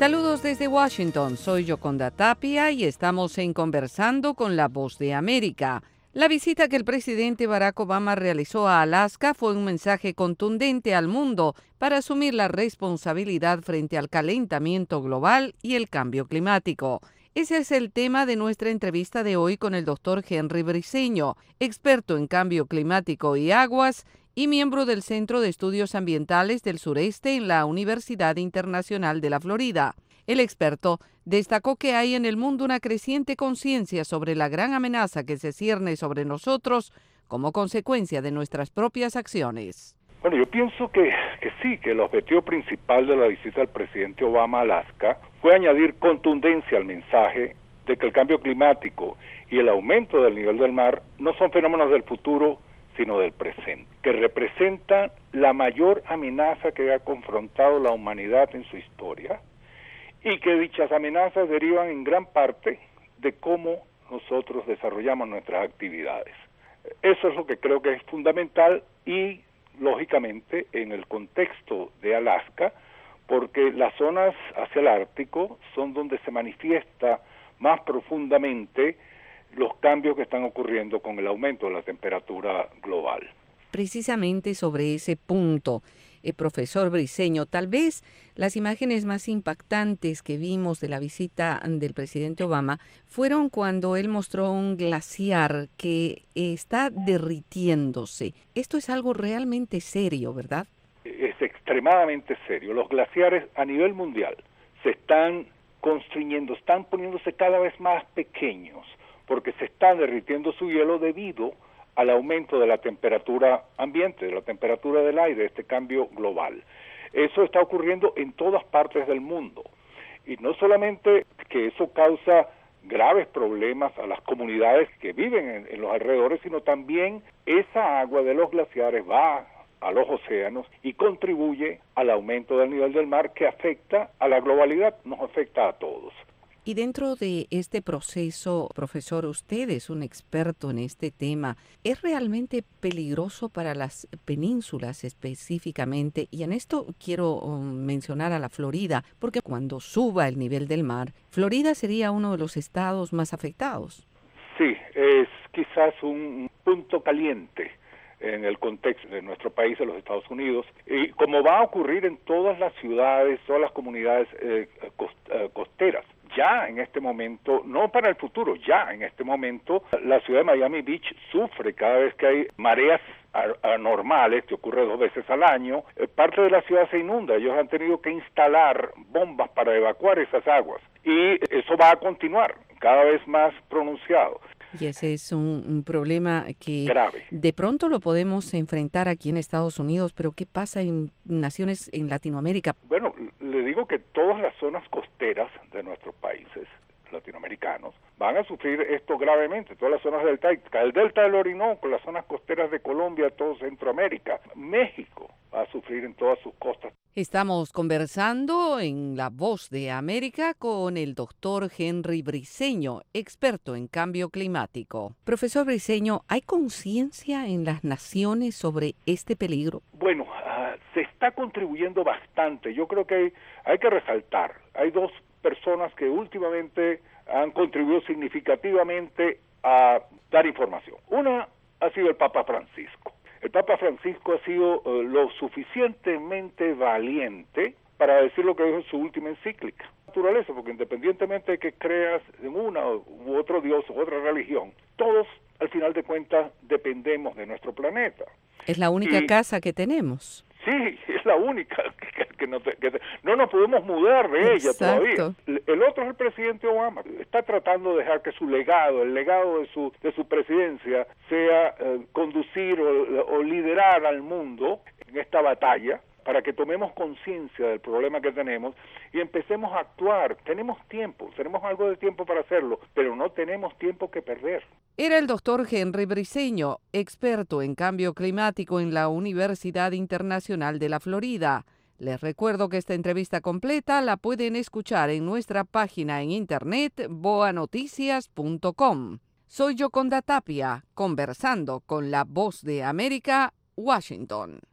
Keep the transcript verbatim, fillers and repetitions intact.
Saludos desde Washington, soy Yoconda Tapia y estamos en Conversando con la Voz de América. La visita que el presidente Barack Obama realizó a Alaska fue un mensaje contundente al mundo para asumir la responsabilidad frente al calentamiento global y el cambio climático. Ese es el tema de nuestra entrevista de hoy con el doctor Henry Briceño, experto en cambio climático y aguas y miembro del Centro de Estudios Ambientales del Sureste en la Universidad Internacional de la Florida. El experto destacó que hay en el mundo una creciente conciencia sobre la gran amenaza que se cierne sobre nosotros como consecuencia de nuestras propias acciones. Bueno, yo pienso que, que sí, que el objetivo principal de la visita del presidente Obama a Alaska fue añadir contundencia al mensaje de que el cambio climático y el aumento del nivel del mar no son fenómenos del futuro, sino del presente, que representan la mayor amenaza que ha confrontado la humanidad en su historia y que dichas amenazas derivan en gran parte de cómo nosotros desarrollamos nuestras actividades. Eso es lo que creo que es fundamental y, lógicamente, en el contexto de Alaska, porque las zonas hacia el Ártico son donde se manifiesta más profundamente los cambios que están ocurriendo con el aumento de la temperatura global. Precisamente sobre ese punto, eh, profesor Briceño, tal vez las imágenes más impactantes que vimos de la visita del presidente Obama fueron cuando él mostró un glaciar que está derritiéndose. Esto es algo realmente serio, ¿verdad? Es extremadamente serio. Los glaciares a nivel mundial se están constriñendo, están poniéndose cada vez más pequeños, porque se está derritiendo su hielo debido al aumento de la temperatura ambiente, de la temperatura del aire, este cambio global. Eso está ocurriendo en todas partes del mundo. Y no solamente que eso causa graves problemas a las comunidades que viven en, en los alrededores, sino también esa agua de los glaciares va a los océanos y contribuye al aumento del nivel del mar que afecta a la globalidad, nos afecta a todos. Y dentro de este proceso, profesor, usted es un experto en este tema. ¿Es realmente peligroso para las penínsulas específicamente? Y en esto quiero um, mencionar a la Florida, porque cuando suba el nivel del mar, Florida sería uno de los estados más afectados. Sí, es quizás un punto caliente en el contexto de nuestro país, de los Estados Unidos, y como va a ocurrir en todas las ciudades, todas las comunidades eh, cost, eh, costeras. Ya en este momento, no para el futuro, ya en este momento, la ciudad de Miami Beach sufre cada vez que hay mareas anormales, que ocurre dos veces al año, eh, parte de la ciudad se inunda. Ellos han tenido que instalar bombas para evacuar esas aguas y eso va a continuar cada vez más pronunciado. Y ese es un, un problema que grave. De pronto lo podemos enfrentar aquí en Estados Unidos, pero ¿qué pasa en naciones en Latinoamérica? Bueno, le digo que todas las zonas costeras de nuestros países latinoamericanos van a sufrir esto gravemente, todas las zonas del delta, el delta del Orinoco, las zonas costeras de Colombia, todo Centroamérica, México va a sufrir en todas sus costas. Estamos conversando en La Voz de América con el doctor Henry Briceño, experto en cambio climático. Profesor Briceño, ¿hay conciencia en las naciones sobre este peligro? Bueno, uh, se está contribuyendo bastante. Yo creo que hay, hay que resaltar, hay dos personas que últimamente han contribuido significativamente a dar información. Una ha sido el Papa Francisco. El Papa Francisco ha sido uh, lo suficientemente valiente para decir lo que dijo en su última encíclica. Naturaleza, porque independientemente de que creas en una u otro Dios u otra religión, todos al final de cuentas dependemos de nuestro planeta. Es la única y, casa que tenemos. Sí, es la única que, que, no, que no nos podemos mudar de ella. Exacto. Todavía. El otro es el presidente Obama. Está tratando de dejar que su legado, el legado de su de su presidencia, sea eh, conducir o, o liderar al mundo en esta batalla para que tomemos conciencia del problema que tenemos y empecemos a actuar. Tenemos tiempo, tenemos algo de tiempo para hacerlo, pero no tenemos tiempo que perder. Era el doctor Henry Briceño, experto en cambio climático en la Universidad Internacional de la Florida. Les recuerdo que esta entrevista completa la pueden escuchar en nuestra página en internet boa noticias punto com. Soy Yoconda Tapia, conversando con La Voz de América, Washington.